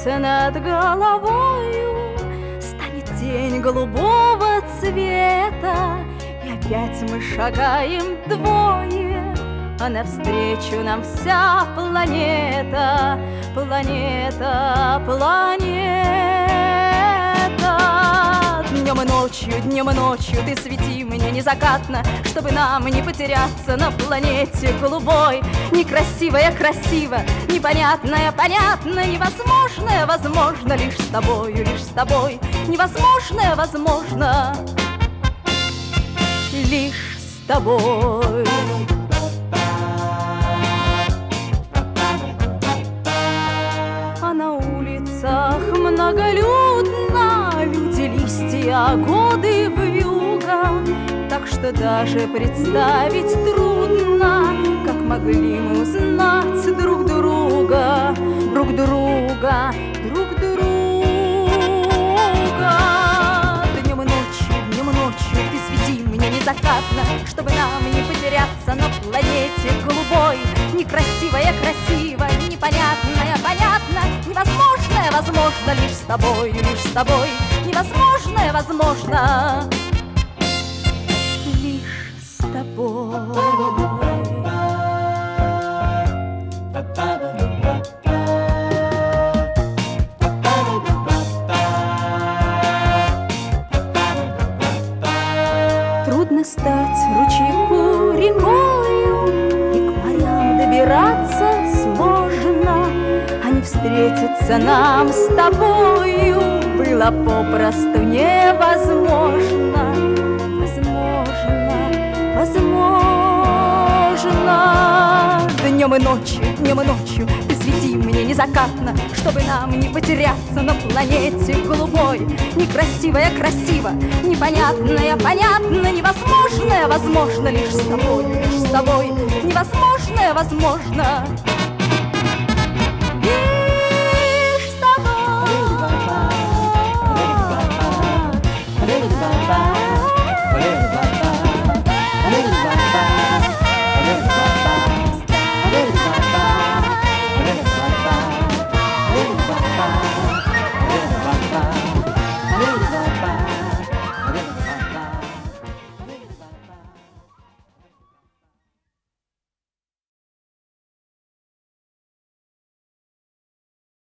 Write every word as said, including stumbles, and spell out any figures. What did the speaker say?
Рассеется над головою, станет день голубого цвета, и опять мы шагаем двое, а навстречу нам вся планета, планета, планета. Днем и ночью, днем и ночью ты свети мне незакатно, чтобы нам не потеряться на планете голубой. Некрасивая красиво, непонятное понятно, невозможное возможно лишь с тобою, лишь с тобой. Невозможное возможно лишь с тобой. А на улицах многолюдно, люди, листья, годы вьюга, так что даже представить трудно, как могли мы узнать друг друга, друг друга, друг друга. Днем и ночью, днем и ночью ты свети мне незакатно, чтобы нам не потеряться на планете голубой. Некрасивое красиво, непонятное понятно, невозможное возможно лишь с тобой, лишь с тобой. Невозможное возможно лишь с тобой. Трудно стать ручейку рекою, и к морям добираться сложно, а не встретиться нам с тобою было попросту невозможно. Возможно, возможно. Днем и ночью, днем и ночью ты свети мне незакатно, чтобы нам не потеряться на планете голубой. Некрасивое красиво, непонятное понятно, невозможное возможно лишь с тобой, лишь с тобой. Невозможное возможно